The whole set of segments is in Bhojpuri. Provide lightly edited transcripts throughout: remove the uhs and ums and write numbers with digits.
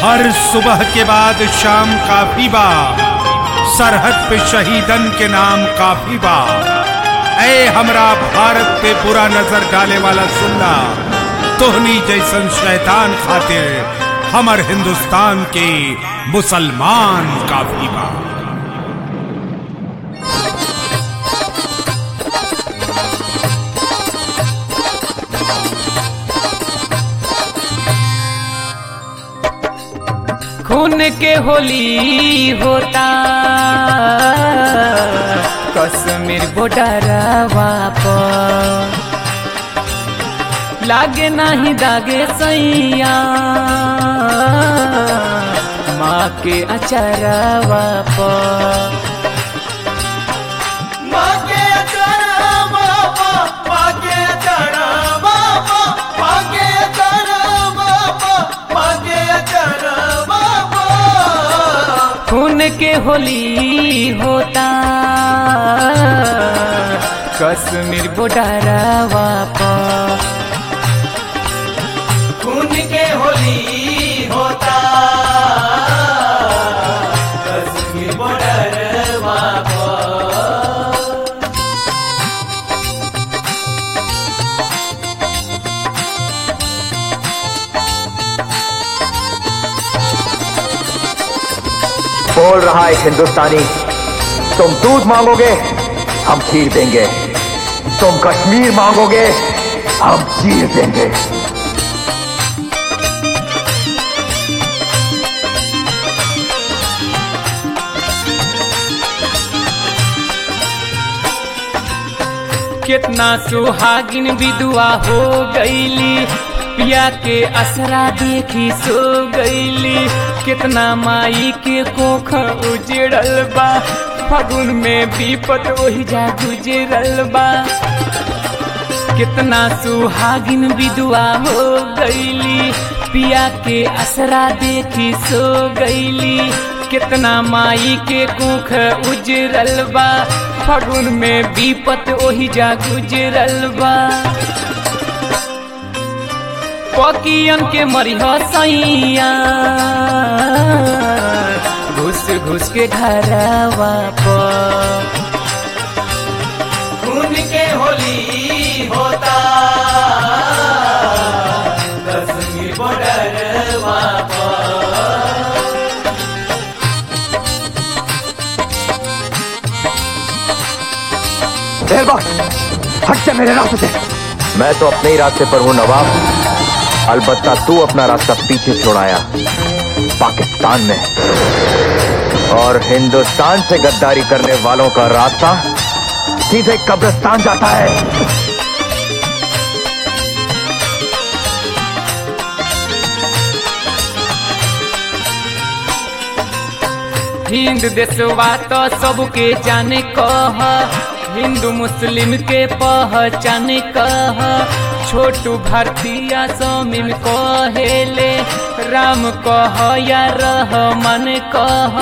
हर सुबह के बाद शाम काफी बा, सरहद पे शहीदन के नाम काफी बा। ऐ हमरा भारत पे बुरा नजर डाले वाला सुनना, तोहनी जैसन शैतान खातिर हमर हिंदुस्तान के मुसलमान काफी बा। खून के होली होता कश्मीर बॉर्डरवा पर, लागे नहीं दागे सैया माँ के अचरवा पर। खून के होली होता कश्मीर बॉर्डरवा पर, खून के होली होता कश्मीर बॉर्डरवा पर। बोल रहा है हिंदुस्तानी, तुम दूध मांगोगे हम खीर देंगे, तुम कश्मीर मांगोगे हम चीर देंगे। कितना सुहागिन विधवा हो गईली, पिया के असरा देखी सो गईली। कितना माई के कोख उजड़ल बा, फागुन में विपत वही जा गुजरल बा। कितना सुहागिन विधवा हो गईली, पिया के असरा देखी सो गईली। कितना माई के कोख उजड़ल बा, फागुन में विपत वही जा गुजरल बा। पकियन के मरिह सैया घुस घुस के घरवा पर। खून के होली होता कश्मीर बॉर्डरवा पर। हट जा मेरे रास्ते से। मैं तो अपने ही रास्ते पर हूं नवाब, अलबत्ता तू अपना रास्ता पीछे छुड़ाया पाकिस्तान में, और हिंदुस्तान से गद्दारी करने वालों का रास्ता सीधे कब्रिस्तान जाता है। हिंद देशवा तो सबके जाने कह, हिंदू मुस्लिम के पहचाने कह। छोटू भारतीय समीम कहेले, राम कह या रहमान कह।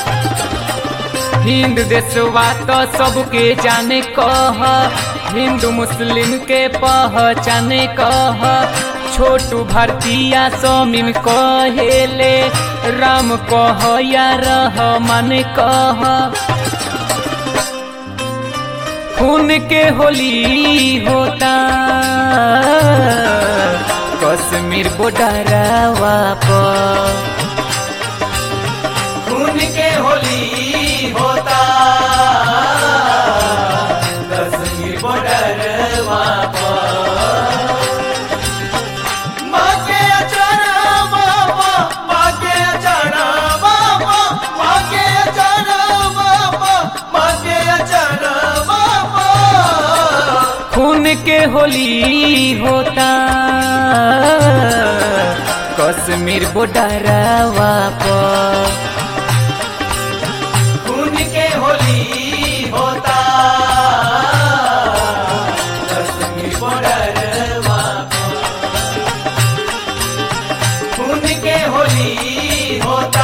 हिंद देशवा तो सबके जाने कह, हिंदू मुस्लिम के पहचाने कह। छोटू भारतीय समीम कहेले, राम कह या रहमान कह। खून के होली होता कश्मीर बॉर्डरवा पर। खून के होली होता कश्मीर बॉर्डरवा पर। माँ के अचरवा पर, माँ के अचरवा पर, माँ के अचरवा पर, माँ के अचरवा पर। खून के होली होता कश्मीर बॉर्डरवा पर। खून के होली होता कश्मीर बॉर्डरवा पर। खून के होली होता